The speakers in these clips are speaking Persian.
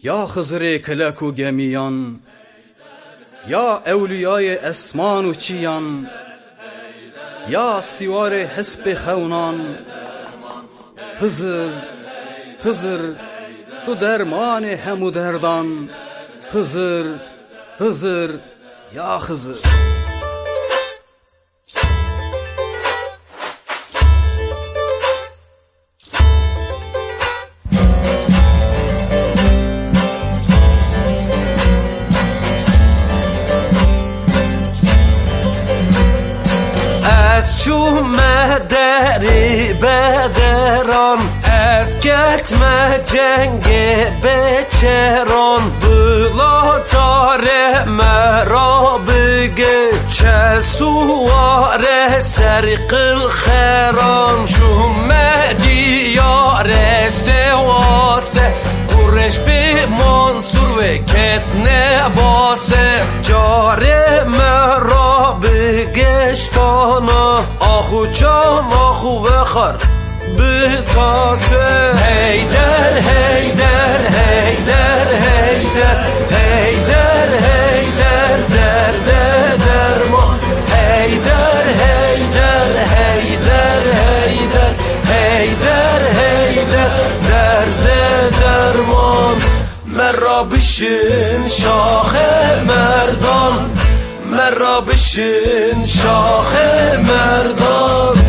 یا خضر کلک و گمیان، یا اولیای اسمان و چیان، یا سوار حسب خونان، خضر خضر تو درمان همو دردان، خضر خضر یا خضر. از چوم دری بدران، از کتم جنگ بچران، بلا تاره مرا بگه چه سوار سرق الخیران. چوم دیار سواسه قرش به منصور و کتنه باسه، جاره مرا بگشتانا آخو جام آخو بخار بتاسه. هیدر هیدر هیدر هیدر هیدر هیدر درد درمان، هیدر هیدر هیدر هیدر هیدر هیدر درد درمان. مرا بشین شاخ مردان، مرا بشین شاخ مردان.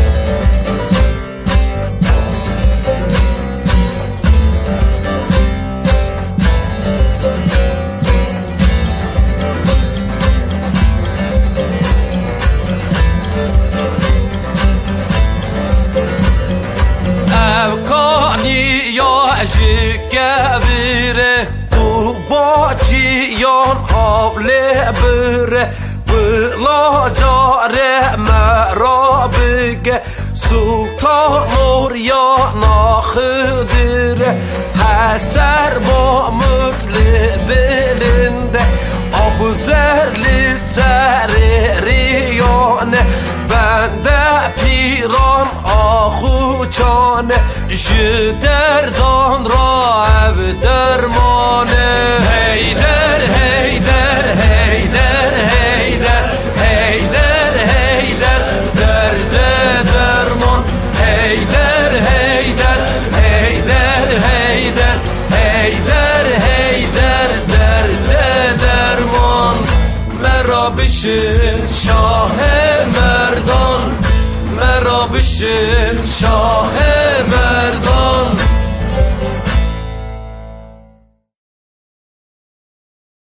افکانی یا جگبیره تو باچیان آبله بره، بلا جاره مرا بگه سلطان نوریا ناخدره، حسر با مطلع بلنده آب زرلی سر ریانه، بنده پیران آخو جانه جدردان را عب درمانه. هیدر هیدر هیدر هیدر هیدر هیدر درد درمان، هیدر هیدر هیدر هیدر هیدر هیدر درد درمان. مرا بشین شاه مردان، مرا بشین شاه مردان.